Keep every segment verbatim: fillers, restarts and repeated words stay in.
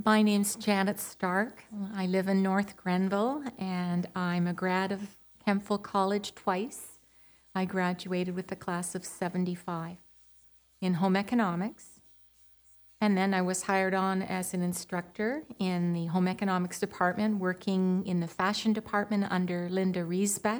My name's Janet Stark. I live in North Grenville, and I'm a grad of Kemptville College twice. I graduated with a class of seventy-five in home economics, and then I was hired on as an instructor in the home economics department, working in the fashion department under Linda Riesbeck.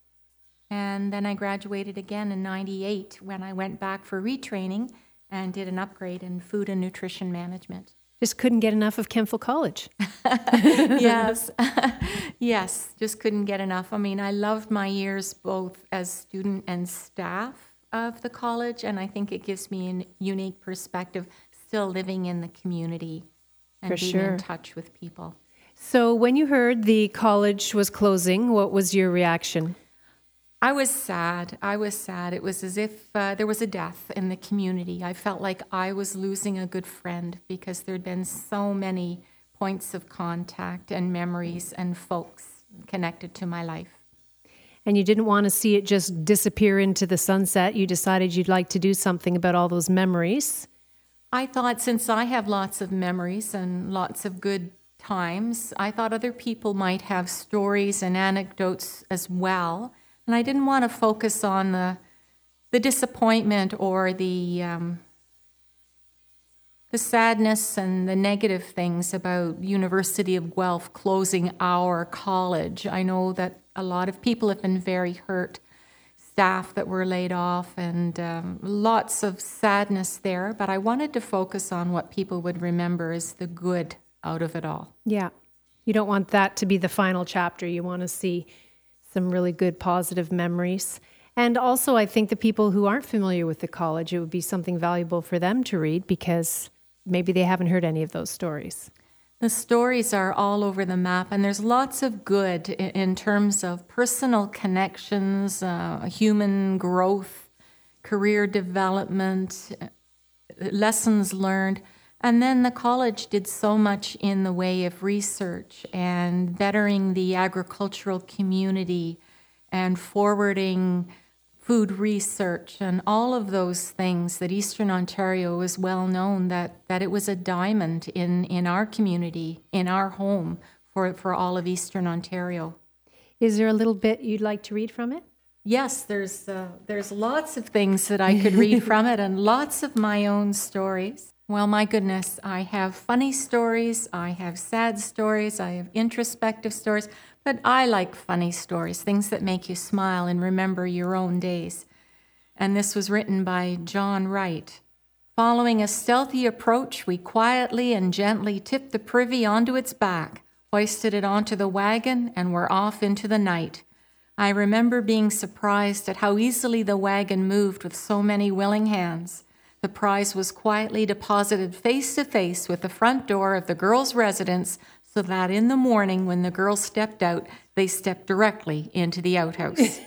And then I graduated again in ninety-eight when I went back for retraining and did an upgrade in food and nutrition management. Just couldn't get enough of Kemptville College. Yes, yes, just couldn't get enough. I mean, I loved my years both as student and staff of the college, and I think it gives me a unique perspective still living in the community and For being sure. in touch with people. So when you heard the college was closing, what was your reaction? I was sad. I was sad. It was as if uh, there was a death in the community. I felt like I was losing a good friend because there'd been so many points of contact and memories and folks connected to my life. And you didn't want to see it just disappear into the sunset. You decided you'd like to do something about all those memories. I thought since I have lots of memories and lots of good times, I thought other people might have stories and anecdotes as well. And I didn't want to focus on the the disappointment or the um, the sadness and the negative things about University of Guelph closing our college. I know that a lot of people have been very hurt, staff that were laid off, and um, lots of sadness there. But I wanted to focus on what people would remember as the good out of it all. Yeah. You don't want that to be the final chapter. You want to see some really good positive memories. And also, I think the people who aren't familiar with the college, it would be something valuable for them to read because maybe they haven't heard any of those stories. The stories are all over the map, and there's lots of good in, in terms of personal connections, uh, human growth, career development, lessons learned. And then the college did so much in the way of research and bettering the agricultural community and forwarding food research and all of those things that Eastern Ontario was well known that, that it was a diamond in, in our community, in our home for, for all of Eastern Ontario. Is there a little bit you'd like to read from it? Yes, there's uh, there's lots of things that I could read from it and lots of my own stories. Well, my goodness, I have funny stories, I have sad stories, I have introspective stories, but I like funny stories, things that make you smile and remember your own days. And this was written by John Wright. Following a stealthy approach, we quietly and gently tipped the privy onto its back, hoisted it onto the wagon, and were off into the night. I remember being surprised at how easily the wagon moved with so many willing hands. The prize was quietly deposited face to face with the front door of the girls' residence so that in the morning when the girls stepped out, they stepped directly into the outhouse.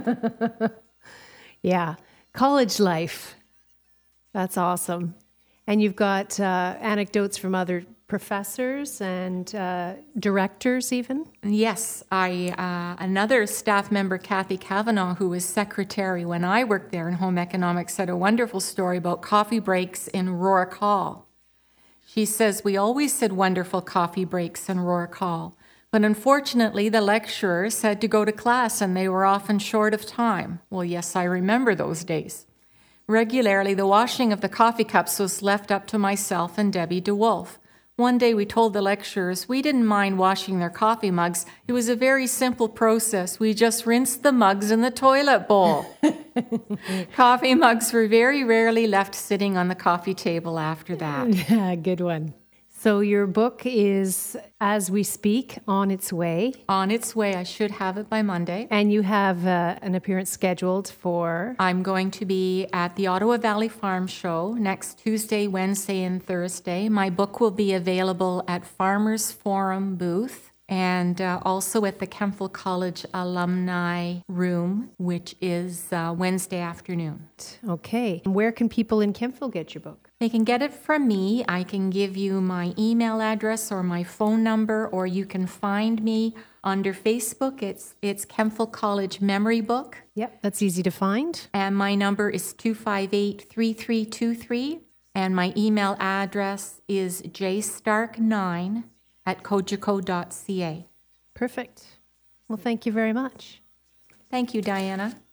Yeah, college life. That's awesome. And you've got uh, anecdotes from other professors and uh, directors even? Yes, I uh, another staff member, Kathy Kavanaugh, who was secretary when I worked there in home economics, said a wonderful story about coffee breaks in Rourke Hall. She says, we always said wonderful coffee breaks in Rourke Hall, but unfortunately the lecturers had to go to class and they were often short of time. Well, yes, I remember those days. Regularly, the washing of the coffee cups was left up to myself and Debbie DeWolf. One day we told the lecturers we didn't mind washing their coffee mugs. It was a very simple process. We just rinsed the mugs in the toilet bowl. Coffee mugs were very rarely left sitting on the coffee table after that. Yeah, good one. So your book is, as we speak, on its way. On its way. I should have it by Monday. And you have uh, an appearance scheduled for? I'm going to be at the Ottawa Valley Farm Show next Tuesday, Wednesday, and Thursday. My book will be available at Farmers Forum booth and uh, also at the Kemptville College Alumni Room, which is uh, Wednesday afternoon. Okay. Where can people in Kemptville get your book? They can get it from me. I can give you my email address or my phone number, or you can find me under Facebook. It's it's Kemptville College Memory Book. Yep, that's easy to find. And my number is two five eight, three three two three. And my email address is j stark nine at cogeco dot c a. Perfect. Well, thank you very much. Thank you, Diana.